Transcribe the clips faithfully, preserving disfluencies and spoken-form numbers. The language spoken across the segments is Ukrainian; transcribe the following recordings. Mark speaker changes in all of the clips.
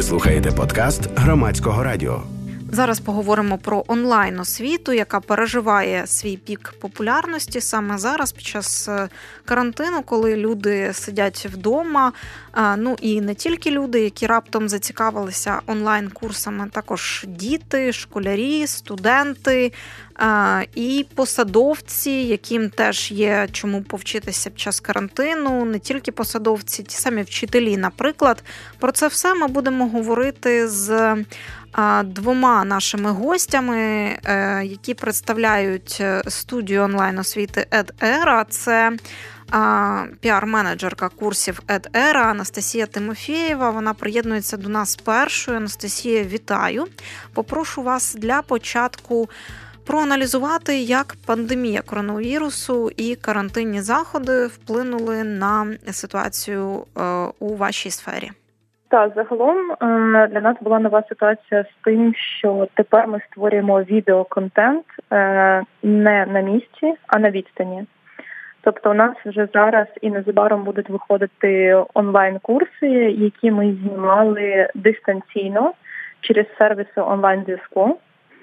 Speaker 1: Ви слухаєте подкаст Громадського радіо.
Speaker 2: Зараз поговоримо про онлайн-освіту, яка переживає свій пік популярності саме зараз, під час карантину, коли люди сидять вдома. Ну і не тільки люди, які раптом зацікавилися онлайн-курсами, також діти, школярі, студенти і посадовці, яким теж є чому повчитися під час карантину, не тільки посадовці, ті самі вчителі, наприклад. Про це все ми будемо говорити з двома нашими гостями, які представляють студію онлайн-освіти EdEra. Це піар-менеджерка курсів EdEra Анастасія Тимофєєва. Вона приєднується до нас першою. Анастасія, вітаю. Попрошу вас для початку проаналізувати, як пандемія коронавірусу і карантинні заходи вплинули на ситуацію у вашій сфері.
Speaker 3: Так, загалом для нас була нова ситуація з тим, що тепер ми створюємо відеоконтент не на місці, а на відстані. Тобто у нас вже зараз і незабаром будуть виходити онлайн-курси, які ми знімали дистанційно через сервіси онлайн-зв'язку.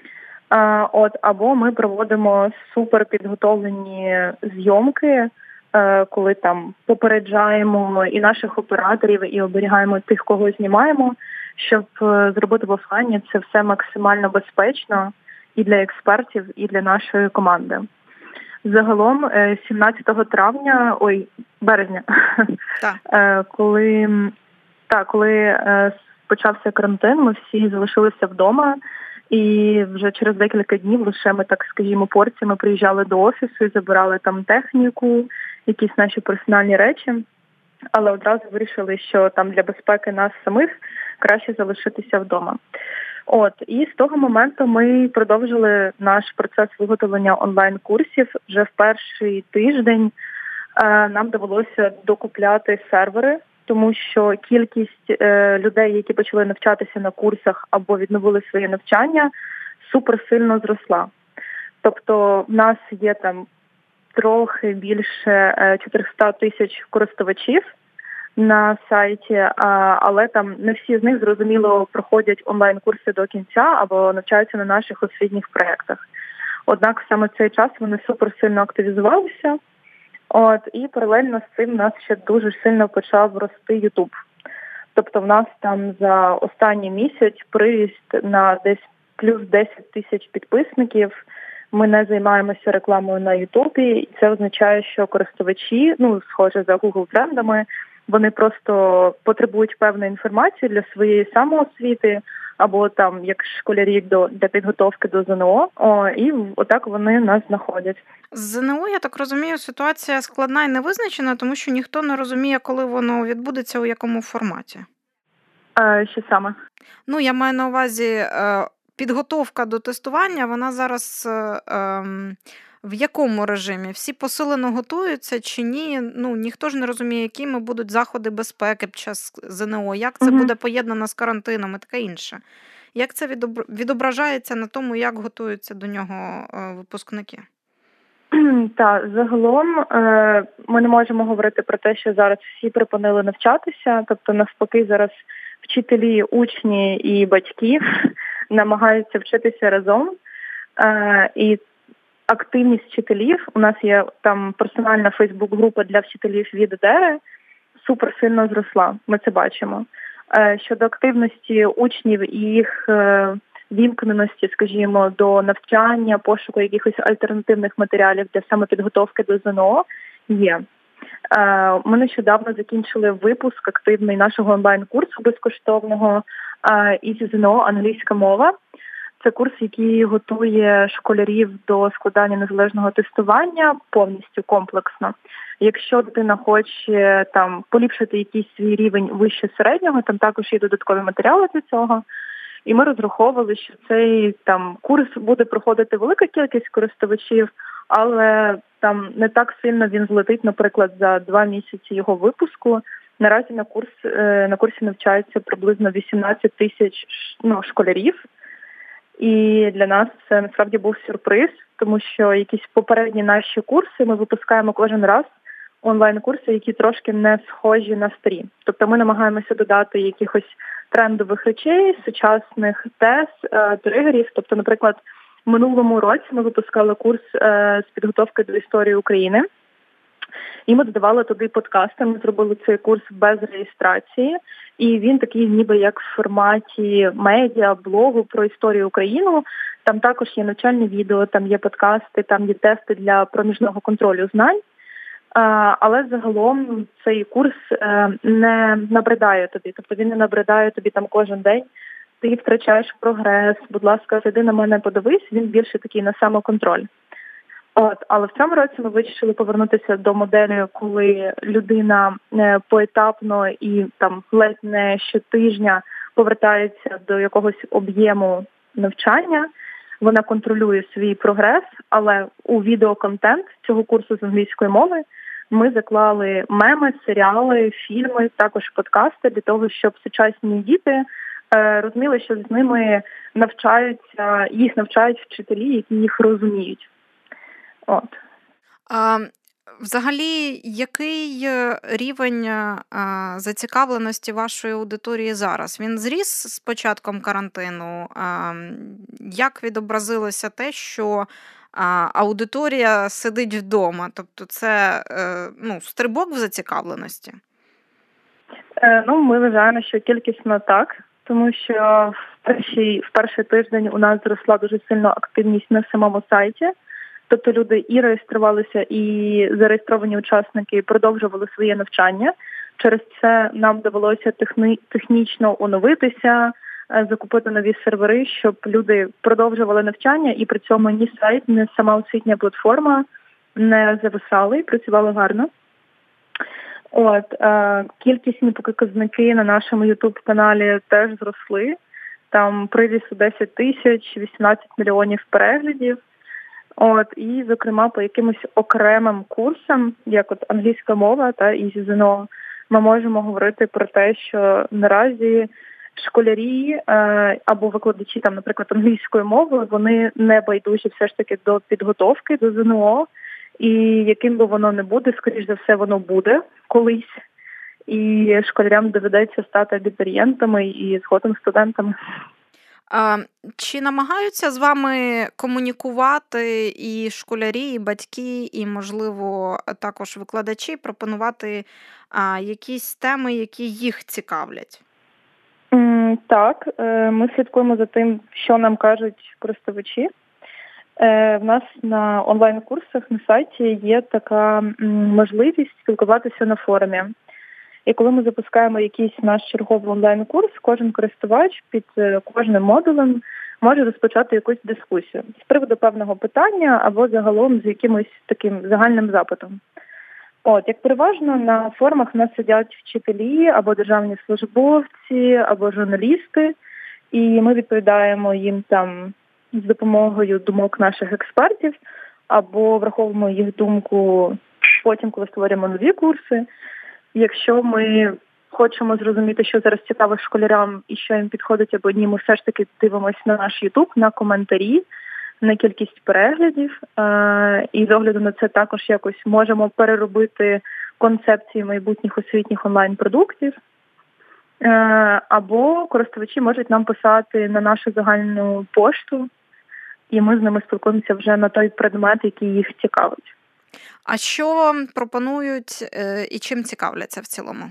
Speaker 3: От, або ми проводимо суперпідготовлені зйомки, коли там попереджаємо і наших операторів, і оберігаємо тих, кого знімаємо, щоб зробити в офлайні це все максимально безпечно і для експертів, і для нашої команди. Загалом сімнадцятого травня, ой, березня,
Speaker 2: так.
Speaker 3: коли, так, коли почався карантин, ми всі залишилися вдома, і вже через декілька днів лише ми, так скажімо, порціями приїжджали до офісу і забирали там техніку, якісь наші персональні речі, але одразу вирішили, що там для безпеки нас самих краще залишитися вдома. От, і з того моменту ми продовжили наш процес виготовлення онлайн-курсів. Вже в перший тиждень е, нам довелося докупляти сервери, тому що кількість е, людей, які почали навчатися на курсах або відновили своє навчання, суперсильно зросла. Тобто в нас є там трохи більше чотириста тисяч користувачів на сайті, але там не всі з них, зрозуміло, проходять онлайн-курси до кінця або навчаються на наших освітніх проєктах. Однак саме в цей час вони суперсильно активізувалися. От, і паралельно з цим у нас ще дуже сильно почав рости YouTube. Тобто в нас там за останній місяць приріст на десь плюс десять тисяч підписників. Ми не займаємося рекламою на Ютубі, і це означає, що користувачі, ну, схоже за Google трендами, вони просто потребують певної інформації для своєї самоосвіти, або там, як школярі до, для підготовки до ЗНО, о, і отак вони нас знаходять.
Speaker 2: З ЗНО, я так розумію, ситуація складна і невизначена, тому що ніхто не розуміє, коли воно відбудеться, у якому форматі.
Speaker 3: А, що саме?
Speaker 2: Ну, я маю на увазі... Підготовка до тестування, вона зараз ем, в якому режимі? Всі посилено готуються чи ні? Ну, ніхто ж не розуміє, якими будуть заходи безпеки під час ЗНО, як це mm-hmm. буде поєднано з карантином і таке інше. Як це відображається на тому, як готуються до нього випускники?
Speaker 3: Так, загалом ми не можемо говорити про те, що зараз всі припинили навчатися, тобто навпаки зараз вчителі, учні і батьки намагаються вчитися разом, е, і активність вчителів, у нас є там персональна фейсбук-група для вчителів від EdEra, супер сильно зросла, ми це бачимо. Е, щодо активності учнів і їх е, вімкненості, скажімо, до навчання, пошуку якихось альтернативних матеріалів для самопідготовки до ЗНО, є. Е, ми нещодавно закінчили випуск активний нашого онлайн-курсу безкоштовного із ЗНО «Англійська мова». Це курс, який готує школярів до складання незалежного тестування повністю комплексно. Якщо дитина хоче там поліпшити якийсь свій рівень вище середнього, там також є додаткові матеріали для цього. І ми розраховували, що цей там курс буде проходити велика кількість користувачів, але там не так сильно він злетить, наприклад, за два місяці його випуску. Наразі на курс на курсі навчається приблизно вісімнадцять тисяч ну, школярів. І для нас це насправді був сюрприз, тому що якісь попередні наші курси ми випускаємо кожен раз, онлайн-курси, які трошки не схожі на старі. Тобто ми намагаємося додати якихось трендових речей, сучасних тез, тригерів. Тобто, наприклад, в минулому році ми випускали курс з підготовки до історії України. І ми додавали туди подкасти, ми зробили цей курс без реєстрації. І він такий ніби як в форматі медіа, блогу про історію України. Там також є навчальні відео, там є подкасти, там є тести для проміжного контролю знань. Але загалом цей курс не набридає тобі, тобто він не набридає тобі там кожен день. Ти втрачаєш прогрес, будь ласка, зайди на мене, подивись, він більше такий на самоконтроль. От, але в цьому році ми вирішили повернутися до моделі, коли людина поетапно і там ледь не щотижня повертається до якогось об'єму навчання. Вона контролює свій прогрес, але у відеоконтент цього курсу з англійської мови ми заклали меми, серіали, фільми, також подкасти для того, щоб сучасні діти розуміли, що з ними навчаються, їх навчають вчителі, які їх розуміють. От.
Speaker 2: А, взагалі, який рівень а, зацікавленості вашої аудиторії зараз? Він зріс з початком карантину? А, як відобразилося те, що а, аудиторія сидить вдома? Тобто це е, ну, стрибок в зацікавленості?
Speaker 3: Е, ну, ми вважаємо, що кількісно так, тому що в перший, в перший тиждень у нас зросла дуже сильно активність на самому сайті. Тобто люди і реєструвалися, і зареєстровані учасники продовжували своє навчання. Через це нам довелося техні... технічно оновитися, закупити нові сервери, щоб люди продовжували навчання, і при цьому ні сайт, ні сама освітня платформа не зависали і працювали гарно. От, е, кількісні показники на нашому ютуб-каналі теж зросли. Там привіз у десять тисяч, вісімнадцять мільйонів переглядів. От, і, зокрема, по якимось окремим курсам, як от англійська мова та і зі ЗНО, ми можемо говорити про те, що наразі школярі е, або викладачі, там, наприклад, англійської мови, вони не байдужі все ж таки до підготовки, до ЗНО, і яким би воно не буде, скоріш за все, воно буде колись, і школярям доведеться стати абітурієнтами і згодом студентами.
Speaker 2: А, чи намагаються з вами комунікувати і школярі, і батьки, і, можливо, також викладачі, пропонувати а, якісь теми, які їх цікавлять?
Speaker 3: Mm, так, ми слідкуємо за тим, що нам кажуть користувачі. В нас на онлайн-курсах на сайті є така можливість спілкуватися на форумі. І коли ми запускаємо якийсь наш черговий онлайн-курс, кожен користувач під кожним модулем може розпочати якусь дискусію з приводу певного питання або загалом з якимось таким загальним запитом. От, як переважно, на форумах в нас сидять вчителі або державні службовці, або журналісти, і ми відповідаємо їм там з допомогою думок наших експертів, або враховуємо їх думку потім, коли створюємо нові курси. Якщо ми хочемо зрозуміти, що зараз цікаво школярям і що їм підходить або ні, ми все ж таки дивимося на наш YouTube, на коментарі, на кількість переглядів. І з огляду на це також якось можемо переробити концепції майбутніх освітніх онлайн-продуктів. Або користувачі можуть нам писати на нашу загальну пошту, і ми з ними спілкуємося вже на той предмет, який їх цікавить.
Speaker 2: А що пропонують і чим цікавляться в цілому?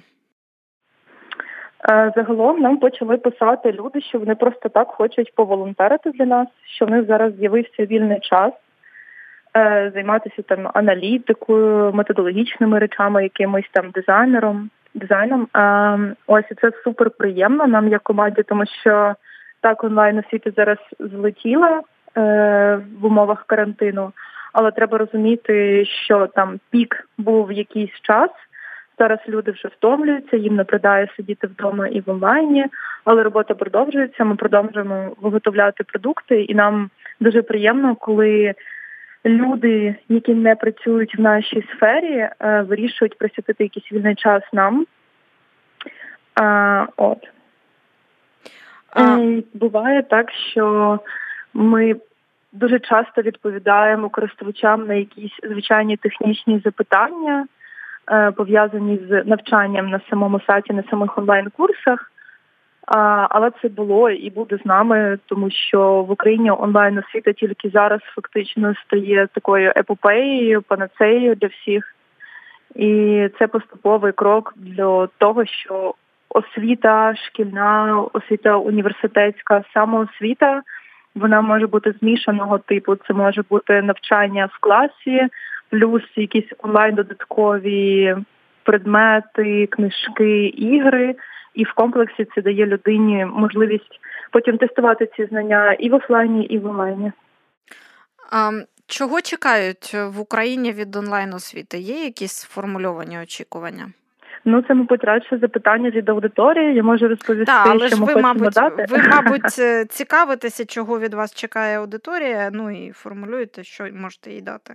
Speaker 3: Загалом нам почали писати люди, що вони просто так хочуть поволонтерити для нас, що в них зараз з'явився вільний час займатися там аналітикою, методологічними речами, якимось там дизайнером, дизайном. Ось і це супер приємно нам як команді, тому що так онлайн-освіта зараз злетіла в умовах карантину, але треба розуміти, що там пік був в якийсь час. Зараз люди вже втомлюються, їм набридає сидіти вдома і в онлайні, але робота продовжується, ми продовжуємо виготовляти продукти, і нам дуже приємно, коли люди, які не працюють в нашій сфері, вирішують присвятити якийсь вільний час нам. А, от. А... Буває так, що ми дуже часто відповідаємо користувачам на якісь звичайні технічні запитання, пов'язані з навчанням на самому сайті, на самих онлайн-курсах. Але це було і буде з нами, тому що в Україні онлайн-освіта тільки зараз фактично стає такою епопеєю, панацеєю для всіх. І це поступовий крок для того, що освіта шкільна, освіта університетська, самоосвіта, вона може бути змішаного типу. Це може бути навчання в класі, плюс якісь онлайн-додаткові предмети, книжки, ігри. І в комплексі це дає людині можливість потім тестувати ці знання і в офлайні, і в онлайні.
Speaker 2: А чого чекають в Україні від онлайн-освіти? Є якісь сформульовані очікування?
Speaker 3: Ну, це, мабуть, радше запитання від аудиторії. Я можу розповісти,
Speaker 2: Так, але
Speaker 3: що
Speaker 2: ж
Speaker 3: ми
Speaker 2: ви,
Speaker 3: хочемо
Speaker 2: мабуть,
Speaker 3: дати.
Speaker 2: Ви, мабуть, цікавитеся, чого від вас чекає аудиторія, ну і формулюєте, що можете їй дати.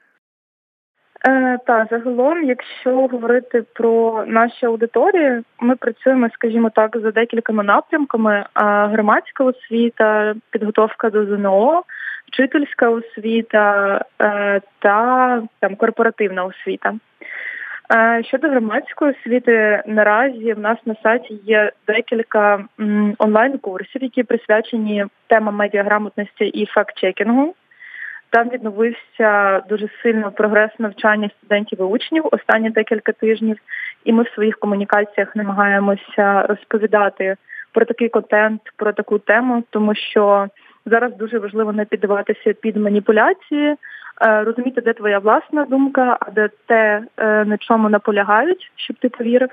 Speaker 3: Е, так, загалом, якщо говорити про наші аудиторії, ми працюємо, скажімо так, за декількома напрямками. Громадська освіта, підготовка до ЗНО, вчительська освіта е, та там, корпоративна освіта. Е, щодо громадської освіти, наразі в нас на сайті є декілька м, онлайн-курсів, які присвячені темам медіаграмотності і факт-чекінгу. Там відновився дуже сильно прогрес навчання студентів і учнів останні декілька тижнів, і ми в своїх комунікаціях намагаємося розповідати про такий контент, про таку тему, тому що зараз дуже важливо не піддаватися під маніпуляції, розуміти, де твоя власна думка, а де те, на чому наполягають, щоб ти повірив.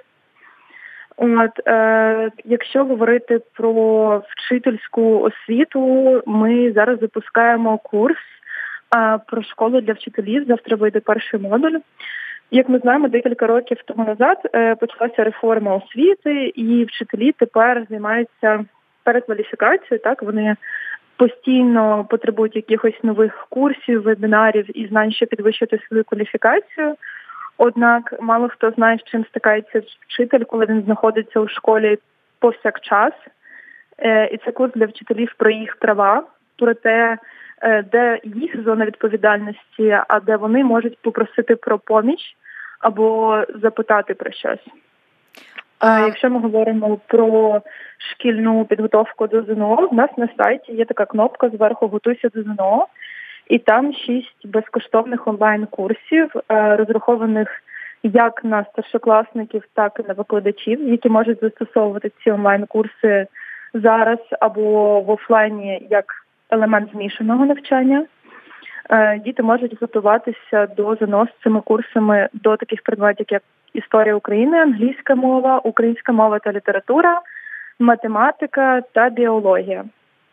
Speaker 3: От, е, якщо говорити про вчительську освіту, ми зараз запускаємо курс про школу для вчителів. Завтра вийде перший модуль. Як ми знаємо, декілька років тому назад почалася реформа освіти, і вчителі тепер займаються перекваліфікацією. Так, вони постійно потребують якихось нових курсів, вебінарів і знань, щоб підвищити свою кваліфікацію. Однак мало хто знає, з чим стикається вчитель, коли він знаходиться у школі повсякчас. І це курс для вчителів про їх права, про те, де їх зона відповідальності, а де вони можуть попросити про поміч або запитати про щось. А якщо ми говоримо про шкільну підготовку до ЗНО, в нас на сайті є така кнопка зверху «Готуйся до ЗНО», і там шість безкоштовних онлайн-курсів, розрахованих як на старшокласників, так і на викладачів, які можуть застосовувати ці онлайн-курси зараз або в офлайні як елемент змішаного навчання. Діти можуть готуватися до ЗНО з цими курсами до таких предметів, як історія України, англійська мова, українська мова та література, математика та біологія.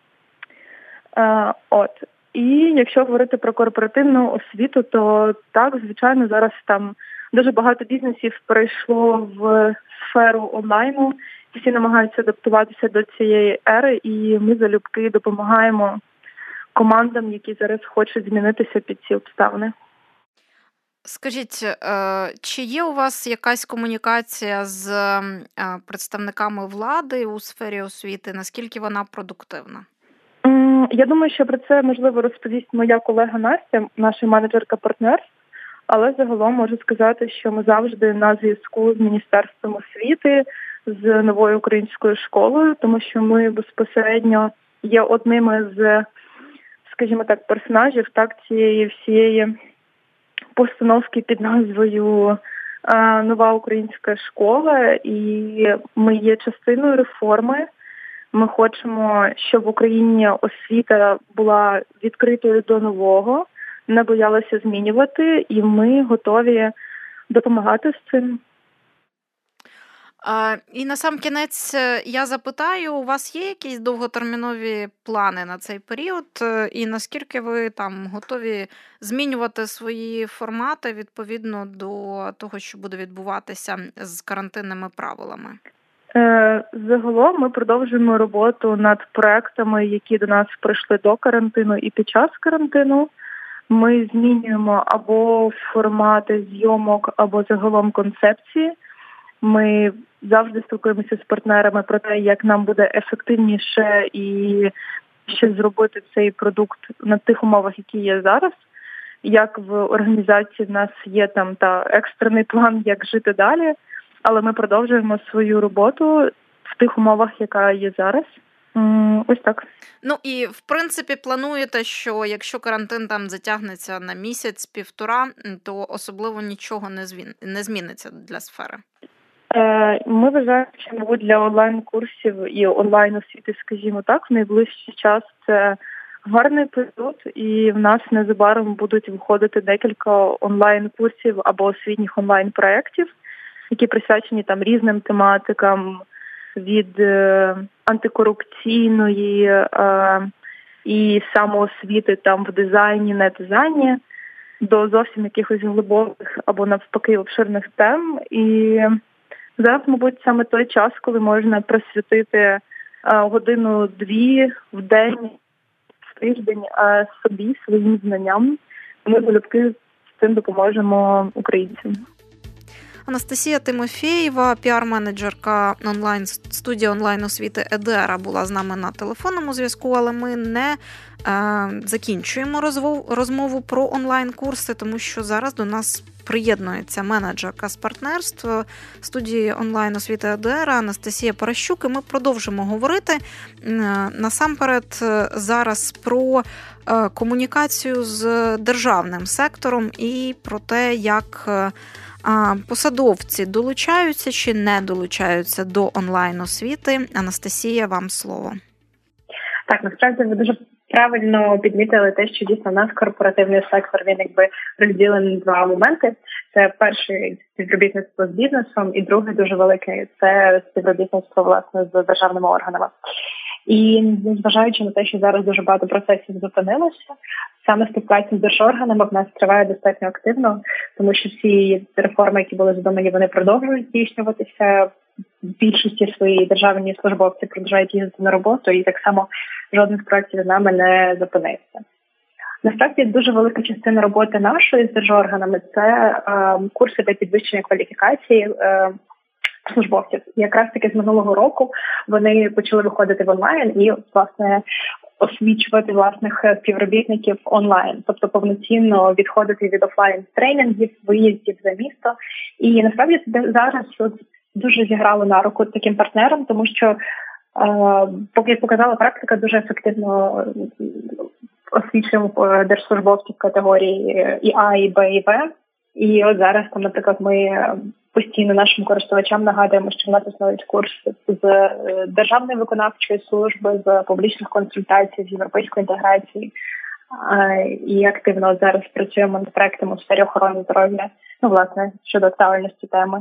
Speaker 3: От. І якщо говорити про корпоративну освіту, то так, звичайно, зараз там дуже багато бізнесів перейшло в сферу онлайну. Всі намагаються адаптуватися до цієї ери, і ми залюбки допомагаємо командам, які зараз хочуть змінитися під ці обставини.
Speaker 2: Скажіть, чи є у вас якась комунікація з представниками влади у сфері освіти? Наскільки вона продуктивна?
Speaker 3: Я думаю, що про це, можливо, розповість моя колега Настя, наша менеджерка партнерств, але загалом можу сказати, що ми завжди на зв'язку з Міністерством освіти, з новою українською школою, тому що ми безпосередньо є одними з, скажімо так, персонажів так, цієї всієї постановки під назвою «Нова українська школа», і ми є частиною реформи. Ми хочемо, щоб в Україні освіта була відкритою до нового, не боялася змінювати, і ми готові допомагати з цим.
Speaker 2: А, і на сам кінець я запитаю, у вас є якісь довготермінові плани на цей період? І наскільки ви там готові змінювати свої формати відповідно до того, що буде відбуватися з карантинними правилами?
Speaker 3: Загалом ми продовжуємо роботу над проектами, які до нас прийшли до карантину і під час карантину. Ми змінюємо або формати зйомок, або загалом концепції. Ми завжди спілкуємося з партнерами про те, як нам буде ефективніше і ще зробити цей продукт на тих умовах, які є зараз. як в організації в нас є там та екстрений план, як жити далі, але ми продовжуємо свою роботу в тих умовах, яка є зараз. Ось так.
Speaker 2: Ну і в принципі плануєте, що якщо карантин там затягнеться на місяць-півтора, то особливо нічого не змін... не зміниться для сфери?
Speaker 3: Ми вважаємо, що, мабуть, для онлайн-курсів і онлайн-освіти, скажімо так, в найближчий час це гарний період, і в нас незабаром будуть виходити декілька онлайн-курсів або освітніх онлайн-проєктів, які присвячені там різним тематикам, від е, антикорупційної е, і самоосвіти там в дизайні, не дизайні, до зовсім якихось глибоких або навпаки обширних тем. І зараз, мабуть, саме той час, коли можна присвятити е, годину-дві в день, в тиждень е, собі, своїм знанням. Ми залюбки з цим допоможемо українцям.
Speaker 2: Анастасія Тимофєєва, піар-менеджерка онлайн студії онлайн-освіти Едера, була з нами на телефонному зв'язку, але ми не е, закінчуємо розмову про онлайн-курси, тому що зараз до нас приєднується менеджерка з партнерств студії онлайн-освіти Едера Анастасія Паращук, і ми продовжимо говорити е, насамперед зараз про е, комунікацію з державним сектором і про те, як е, А посадовці долучаються чи не долучаються до онлайн-освіти? Анастасія, вам слово.
Speaker 4: Так, насправді ви дуже правильно підмітили те, що дійсно у нас корпоративний сектор, він якби розділений на два моменти. Це перший – співробітництво з бізнесом, і другий дуже великий – це співробітництво, власне, з державними органами. І незважаючи на те, що зараз дуже багато процесів зупинилося, саме співпраця з держорганами в нас триває достатньо активно, тому що всі реформи, які були задумані, вони продовжують здійснюватися. В більшості свої державні службовці продовжують їздити на роботу, і так само жодних проєктів з нами не зупинився. Насправді, дуже велика частина роботи нашої з держорганами – це е, курси для підвищення кваліфікації е, службовців. І якраз таки з минулого року вони почали виходити в онлайн і, власне, освічувати власних співробітників онлайн, тобто повноцінно відходити від офлайн-тренінгів, виїздів за місто. І насправді це зараз дуже зіграло на руку таким партнерам, тому що, е, поки показала практика, дуже ефективно освічуємо держслужбовців категорії і А, і Б, і В. І от зараз, там, наприклад, ми постійно нашим користувачам нагадуємо, що в нас існують курси з державної виконавчої служби, з публічних консультацій, з європейської інтеграції. І активно зараз працюємо над проектами у сфері охорони здоров'я, ну, власне, щодо актуальності теми.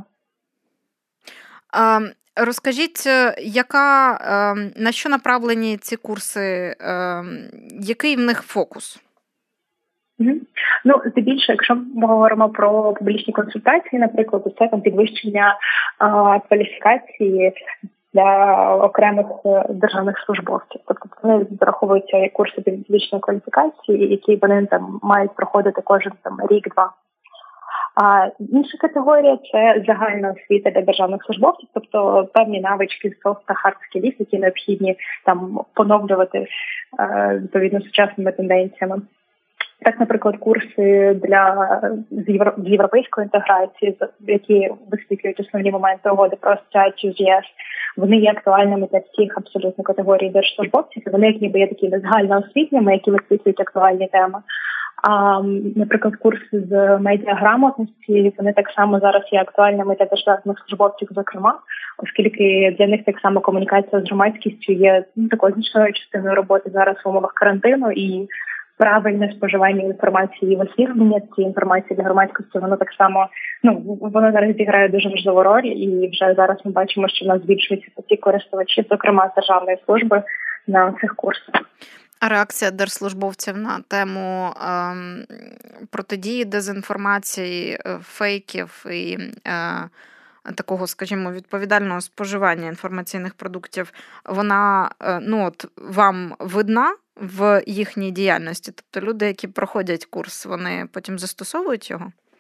Speaker 2: А, розкажіть, яка, на що направлені ці курси, який в них фокус?
Speaker 4: Mm-hmm. Ну, здебільшого, якщо ми говоримо про публічні консультації, наприклад, то це там підвищення а, кваліфікації для окремих державних службовців. Тобто вони зараховуються як курси підвищення кваліфікації, які вони там мають проходити кожен там рік-два. А інша категорія – це загальна освіта для державних службовців, тобто певні навички, софт та хард скілів, які необхідні там поновлювати е, відповідно сучасними тенденціями. Так, наприклад, курси для з європейської інтеграції, які висвітлюють основні моменти угоди про асоціацію з ЄС, вони є актуальними для всіх абсолютно категорій держслужбовців, і вони як ніби є такими загальноосвітніми, які висвітлюють актуальні теми. А, наприклад, курси з медіаграмотності, вони так само зараз є актуальними для державних службовців, зокрема, оскільки для них так само комунікація з громадськістю є ну, такою значною частиною роботи зараз в умовах карантину, і правильне споживання інформації і висвітлення цієї інформації для громадськості, воно так само, ну, воно зараз зіграє дуже важливу роль, і вже зараз ми бачимо, що в нас збільшується потік користувачів, зокрема з державної служби, на цих курсах.
Speaker 2: А реакція держслужбовців на тему ем, протидії дезінформації, фейків і е, такого, скажімо, відповідального споживання інформаційних продуктів, вона, е, ну, от, вам видна в їхній діяльності? Тобто люди, які проходять курс, вони потім застосовують його?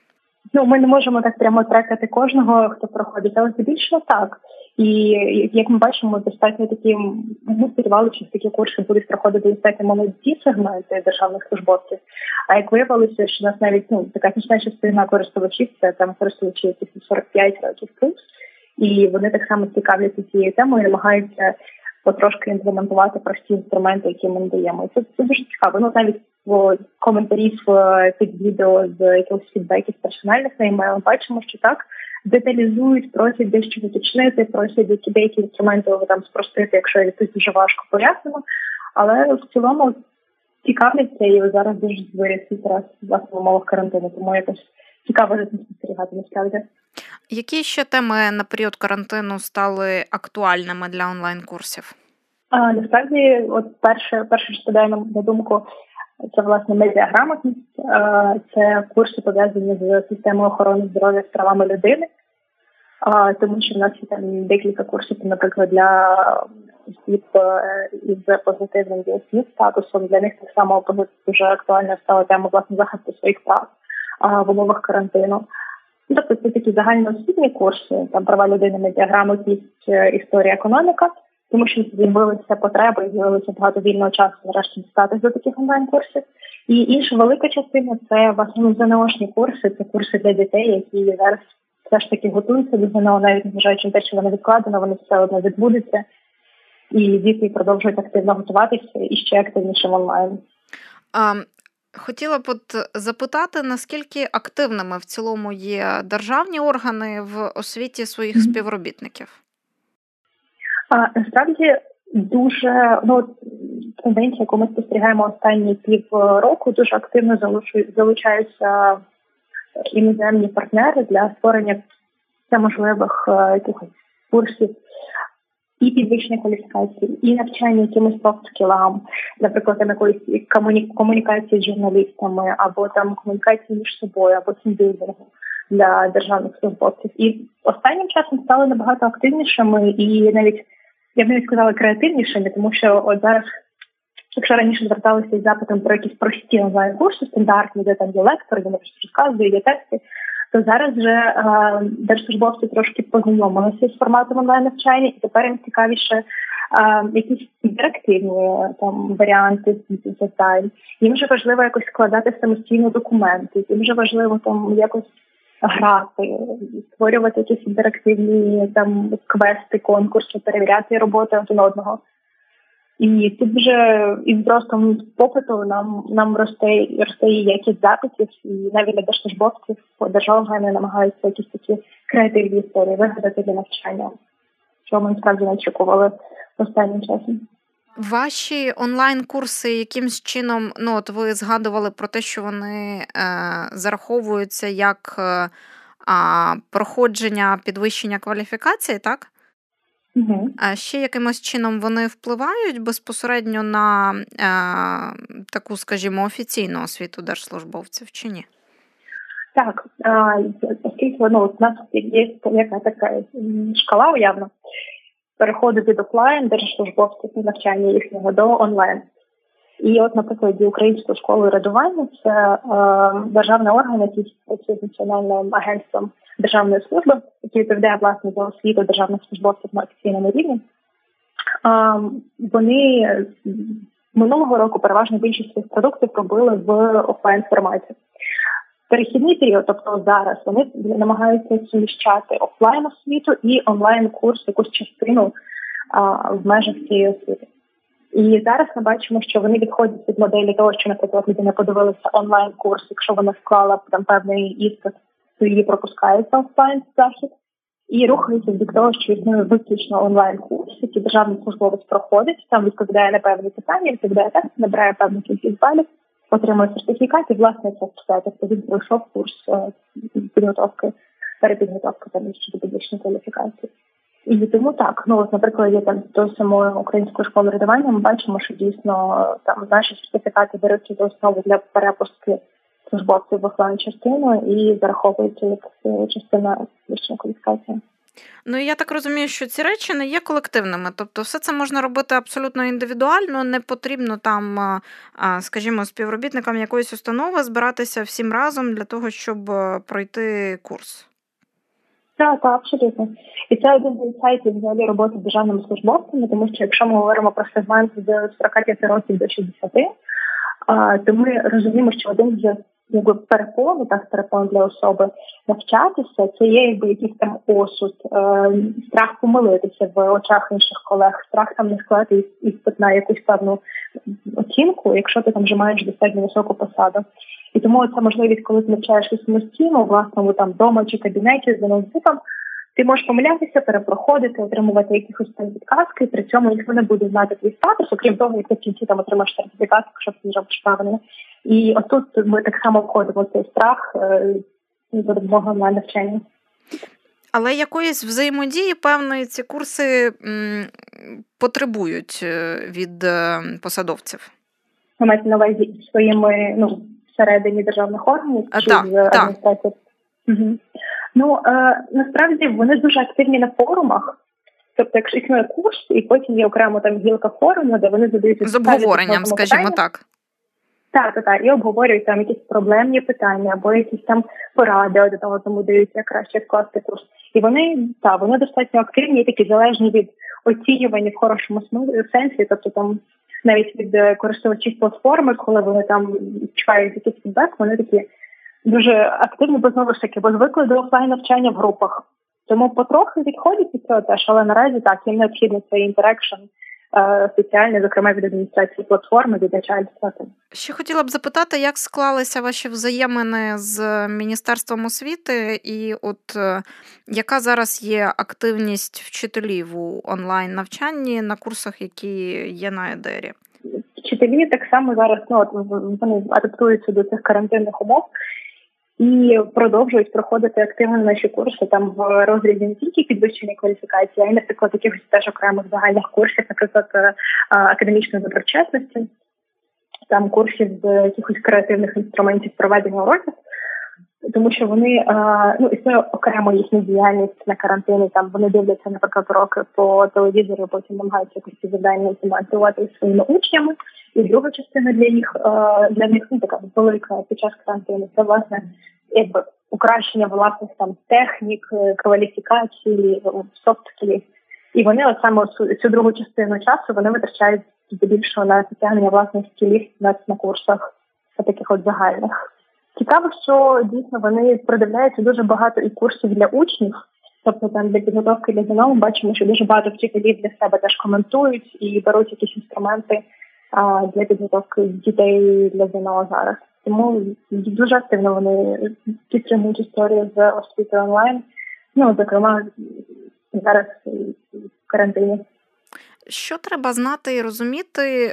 Speaker 4: Ну, ми не можемо так прямо трекати кожного, хто проходить, але здебільшого так. І як ми бачимо, достатньо такі, ми сподівалися, що такі курси будуть проходити достатньо молоді сегменти державних службовців. А як виявилося, що у нас навіть ну така значна частина користувачів, це там користувачі сорок п'ять років плюс, і вони так само цікавляться цією темою, і намагаються потрошки імплементувати прості інструменти, які ми надаємо. І це, це дуже цікаво. Ну, навіть в коментарів під відео з якихось фідбеків персональних на імейл бачимо, що так деталізують, просять дещо уточнити, просять які деякі інструменти там спростити, якщо якось дуже важко пояснено. Але в цілому цікавляться і зараз дуже виріс зараз власне в умовах карантину, тому якось цікаво за цим спостерігати насправді.
Speaker 2: Які ще теми на період карантину стали актуальними для онлайн-курсів?
Speaker 4: А, насправді, от перше, перше, що спадає на думку, це, власне, медіаграмотність. Це курси, пов'язані з системою охорони здоров'я з правами людини. Тому що в нас є там декілька курсів, наприклад, для осіб із позитивним ді ес ем-статусом. Для них так само дуже актуальна стала тема, власне, захисту своїх прав в умовах карантину. Тобто це такі загальноосвітні курси, там права людини, медіаграмотність, історія, економіка, тому що з'явилися потреби, і з'явилося багато вільного часу нарешті дістатися до таких онлайн-курсів. І інша велика частина – це власне ЗНОшні курси, це курси для дітей, які зараз все ж таки готуються до ЗНО, навіть незважаючи на те, що вони відкладено, вони все одно відбудуться. І діти продовжують активно готуватися і ще активніше в онлайн.
Speaker 2: А, хотіла б от запитати, наскільки активними в цілому є державні органи в освіті своїх mm-hmm. співробітників?
Speaker 4: А, насправді дуже, ну, тенденція, яку ми спостерігаємо останні півроку, дуже активно залучаються іноземні партнери для створення можливих якихось курсів і підвищення кваліфікації, і навчання якимось софт-скілам, наприклад, там якоїсь комуні... комунікації з журналістами, або там комунікації між собою, або тімбілдингу для державних службовців. І останнім часом стали набагато активнішими і навіть, я б навіть сказала, креативнішими, тому що от зараз, якщо раніше зверталися із запитом про якісь прості онлайн-курси, стандартні, де там є лектор, де наприклад розказує, є тексти, то зараз вже е, держслужбовці трошки познайомилися з форматом онлайн-навчання, і тепер їм цікавіше е, якісь інтерактивні там варіанти завдань. Їм вже важливо якось складати самостійно документи, їм вже важливо там якось грати, створювати якісь інтерактивні там квести, конкурси, перевіряти роботи один одного. І тут вже із зростом попиту нам нам росте росте і якість запитів, і навіть для держслужбовців державні намагаються якісь такі креативні історії вигадати для навчання, що ми справді не очікували останнім часом.
Speaker 2: Ваші онлайн-курси якимсь чином, ну от ви згадували про те, що вони е, зараховуються як е, проходження підвищення кваліфікації, так?
Speaker 4: Угу.
Speaker 2: А ще якимось чином вони впливають безпосередньо на е, таку, скажімо, офіційну освіту держслужбовців чи ні?
Speaker 4: Так, оскільки ну, у нас є яка така шкала уявна переходу від офлайн держслужбовців навчання їхнього до онлайн. І от, наприклад, Української школи радування – це е, державний орган, який працює з Національним агентством державної служби, який відповідає, власне, за освіту державних службовців на офіційному рівні. Е, вони минулого року переважно більшість своїх продуктів робили в офлайн-форматі. Перехідний період, тобто зараз, вони намагаються суміщати офлайн-освіту і онлайн-курс, якусь частину е, в межах цієї освіти. І зараз ми бачимо, що вони відходять від моделі того, що, наприклад, людина подивилася онлайн-курс, якщо вона склала там певний іспит, то її пропускається офлайн-захід, і рухаються від того, що існує виключно онлайн-курс, який державний службовець проходить, там відповідає на певні питання, відповідає текст, набирає певну кількість балів, отримує сертифікат, і, власне, це все. Тобто він пройшов курс підготовки, перепідготовки там щодо підвищення кваліфікації. І тому так, ну от, наприклад, є там до самої Української школи радування, ми бачимо, що дійсно там наші сертифікати беруться за основу для перепустки службовців в офлайн частину і зараховуються як частина підвищення кваліфікації.
Speaker 2: Ну, я так розумію, що ці речі не є колективними. Тобто все це можна робити абсолютно індивідуально, не потрібно там, скажімо, співробітникам якоїсь установи збиратися всім разом для того, щоб пройти курс.
Speaker 4: Так, так, абсолютно. І це один з інсайтів взагалі роботи з державними службовцями, тому що якщо ми говоримо про сегмент з сорок п'ять років до шістдесят, то ми розуміємо, що один з якби перепону, так, перепон для особи навчатися, це є якби якийсь там осуд, е, страх помилитися в очах інших колег, страх там не склати іспит на якусь певну оцінку, якщо ти там вже маєш достатньо високу посаду. І тому це можливість, коли ти навчаєшся самостійно, у власному там вдома чи кабінеті за ноутбуком, ти можеш помилятися, перепроходити, отримувати якихось там підказки, і при цьому ніхто не буде знати твій статус, окрім того, як ти в кінці там отримаєш сертифікат, якщо ти зробиш правильно. І отут ми так само входимо в цей страх за допомогою онлайн-навчання.
Speaker 2: Але якоїсь взаємодії, певної, ці курси м, потребують від посадовців?
Speaker 4: Ви маєте на увазі своїми, ну, всередині державних органів?
Speaker 2: А,
Speaker 4: чи
Speaker 2: так,
Speaker 4: з адміністрації? Угу. Ну, е, насправді, вони дуже активні на форумах. Тобто, якщо існує курс, і потім є окремо там гілка форуму, де вони задають...
Speaker 2: З обговоренням, скажімо питання. Так.
Speaker 4: Так, так, так. І обговорюють там якісь проблемні питання, або якісь там поради один одному дають, як краще скласти курс. І вони, так, вони достатньо активні, такі залежні від оцінювання в хорошому сенсі, тобто там навіть від користувачів платформи, коли вони там чекають якийсь фідбек, вони такі дуже активні, бо знову ж таки, бо звикли до офлайн-навчання в групах. Тому потрохи відходять від цього теж, але наразі так, їм необхідно цей інтерекшн спеціальний, зокрема від адміністрації платформи, від начальства.
Speaker 2: Ще хотіла б запитати, як склалися ваші взаємини з Міністерством освіти і от яка зараз є активність вчителів у онлайн-навчанні на курсах, які є на ЕДЕРі?
Speaker 4: Вчителі так само зараз, ну, от, вони адаптуються до цих карантинних умов і продовжують проходити активно наші курси там в розрізі не тільки підвищення кваліфікації, а й, наприклад, якихось теж окремих загальних курсів, наприклад, академічної доброчесності, там курсів з якихось креативних інструментів проведення уроків, тому що вони, ну, існує окремо їхня діяльність на карантині, там вони дивляться, наприклад, уроки по телевізору, потім намагаються якісь ці завдання імплементувати зі своїми учнями. І друга частина для них, для них ну, така велика під час карантину, це, власне, якби покращення власних там технік, кваліфікацій, софт-скілів. І вони от саме цю, цю другу частину часу вони витрачають здебільшого на підтягнення власних скілів на, на курсах таких от загальних. Цікаво, що дійсно вони продивляються дуже багато і курсів для учнів, тобто там для підготовки для ЗНО ми бачимо, що дуже багато вчителів для себе теж коментують і беруть якісь інструменти а, для підготовки дітей для ЗНО зараз. Тому дуже активно вони підтримують історію з освіти онлайн, ну, зокрема, зараз в карантині.
Speaker 2: Що треба знати і розуміти,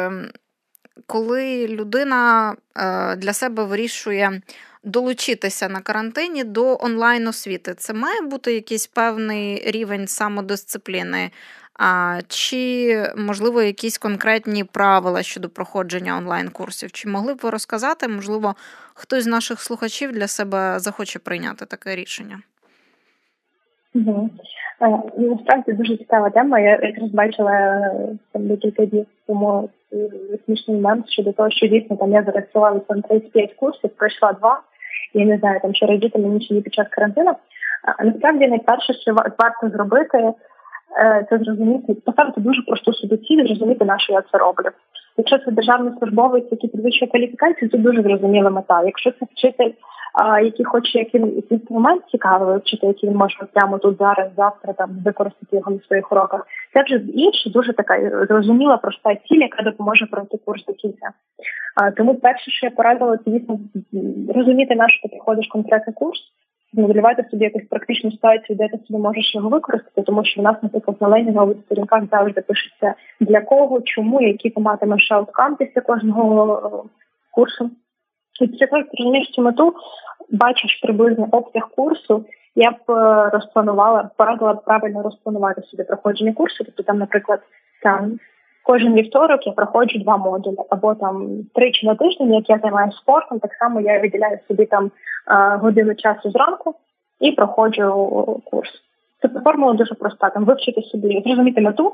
Speaker 2: коли людина для себе вирішує долучитися на карантині до онлайн-освіти? Це має бути якийсь певний рівень самодисципліни? А, чи, можливо, якісь конкретні правила щодо проходження онлайн-курсів? Чи могли б ви розказати, можливо, хтось з наших слухачів для себе захоче прийняти таке рішення?
Speaker 4: Угу. Насправді дуже цікава тема. Я якраз бачила там декілька днів тому смішний мем щодо того, що дійсно там я зареєструвалася на тридцять п'ять курсів, пройшла два, і не знаю, там що радіти мені чи ні під час карантину. А насправді найперше, що варто зробити, це зрозуміти, поставити дуже просту собі ціль, зрозуміти, на що я це роблю. Якщо це державний службовець, який підвищує кваліфікацію, це дуже зрозуміла мета. Якщо це вчитель, а, який хоче якийсь інструмент цікавий вивчити, який він може прямо тут зараз, завтра там використати його на своїх уроках, це вже інша, дуже така зрозуміла, проста ціль, яка допоможе пройти курс до кінця. А, тому перше, що я порадила, це дійсно розуміти, на що ти приходиш конкретний курс, змоделювати собі якусь практичну ситуацію, де ти собі можеш його використати, тому що в нас, наприклад, на ленінгових сторінках завжди пишеться для кого, чому, які ти матимеш ауткам після кожного курсу. І після того, як ти розумієш цю мету, бачиш приблизно обсяг курсу, я б розпланувала, порадила б правильно розпланувати собі проходження курсу, тобто там, наприклад, там кожен вівторок я проходжу два модулі, або там тричі на тиждень, як я займаюся спортом, так само я виділяю собі там годину часу зранку і проходжу курс. Тобто формула дуже проста, там вивчити собі, зрозуміти мету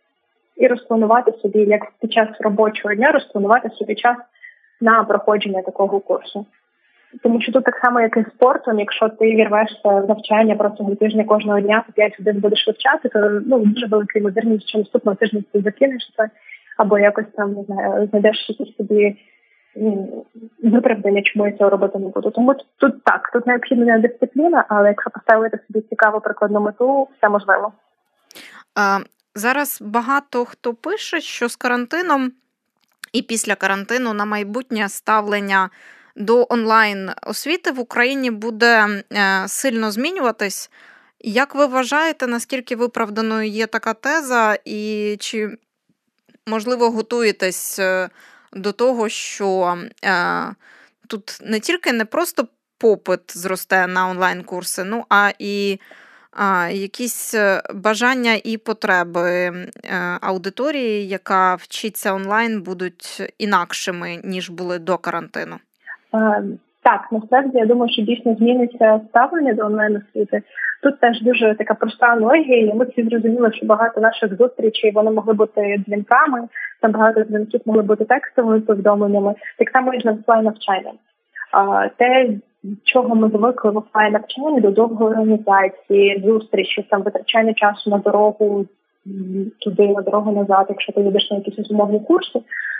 Speaker 4: і розпланувати собі, як під час робочого дня, розпланувати собі час на проходження такого курсу. Тому що тут так само, як і з спортом, якщо ти вірвешся в навчання протягом тижня кожного дня, по п'ять годин будеш вивчати, то ну, дуже велика ймовірність, що наступного тижня ти закинешся, або якось там, не знаю, знайдеш якісь собі виправдання, чому я цього робити не буду. Тому тут так, тут необхідна дисципліна, але якщо поставити собі цікаву прикладну мету, все можливо.
Speaker 2: А, зараз багато хто пише, що з карантином і після карантину на майбутнє ставлення до онлайн-освіти в Україні буде сильно змінюватись. Як ви вважаєте, наскільки виправданою є така теза, і чи, можливо, готуєтесь до того, що е, тут не тільки не просто попит зросте на онлайн-курси, ну, а і е, якісь бажання і потреби е, аудиторії, яка вчиться онлайн, будуть інакшими, ніж були до карантину?
Speaker 4: Е, так, насправді, я думаю, що дійсно зміниться ставлення до онлайн-освіти. Тут теж дуже така проста аналогія, і ми всі зрозуміли, що багато наших зустрічей, вони могли бути дзвінками, там багато дзвінків могли бути текстовими повідомленнями, так само і з офлайн-навчанням. Те, чого ми звикли в офлайн-навчанні, до довгої організації, зустрічі, там витрачання часу на дорогу туди, на дорогу назад, якщо ти їдеш на якісь умовні курси.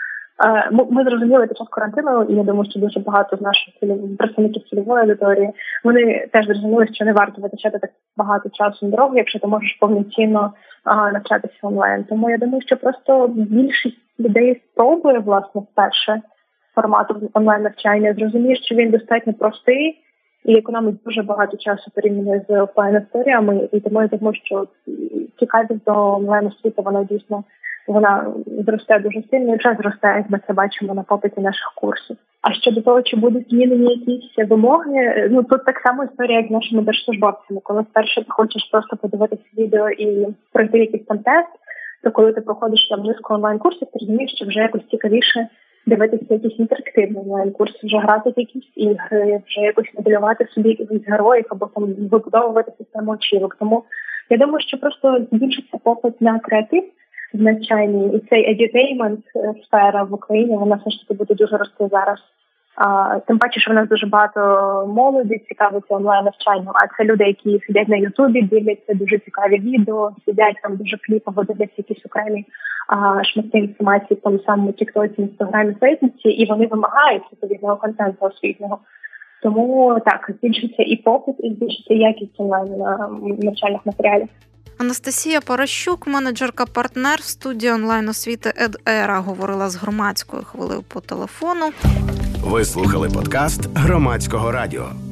Speaker 4: Ми, ми зрозуміли під час карантину, і я думаю, що дуже багато з наших представників цільової аудиторії, вони теж зрозуміли, що не варто витрачати так багато часу на дорогу, якщо ти можеш повноцінно а, навчатися онлайн. Тому я думаю, що просто більшість людей спробує, власне, вперше формату онлайн-навчання, зрозуміє, що він достатньо простий і економить дуже багато часу порівняно з офлайн-історіями, і тому я думаю, що цікавість до онлайн-освіти, вона дійсно вона зросте дуже сильно і вже зросте, як ми це бачимо на попиті наших курсів. А щодо того, чи будуть змінені якісь вимоги, ну тут так само історія, як з нашими держслужбовцями. Коли вперше ти хочеш просто подивитися відео і пройти якийсь там тест, то коли ти проходиш там низку онлайн-курсів, ти розумієш, що вже якось цікавіше дивитися якісь інтерактивні онлайн-курси, вже грати в якісь ігри, вже якось моделювати собі якихось героїв або там вибудовувати систему очівок. Тому я думаю, що просто збільшиться попит на креатив в навчанні, і цей edutainment сфера в Україні, вона все ж таки буде дуже рости зараз. А, тим паче, що в нас дуже багато молоді цікавиться онлайн-навчанням, а це люди, які сидять на Ютубі, дивляться дуже цікаві відео, сидять там дуже кліпово, дивляться якісь окремі а, шматки інформації в тому самому Тіктоці, Інстаграмі, Фейсбуці, і вони вимагають відповідного контенту освітнього. Тому так, збільшиться і попит, і збільшиться якість онлайн-навчальних матеріалів.
Speaker 2: Анастасія Паращук, менеджерка-партнер в студії онлайн-освіти Ед-Ера, говорила з Громадською хвилею по телефону.
Speaker 1: Ви слухали подкаст Громадського радіо.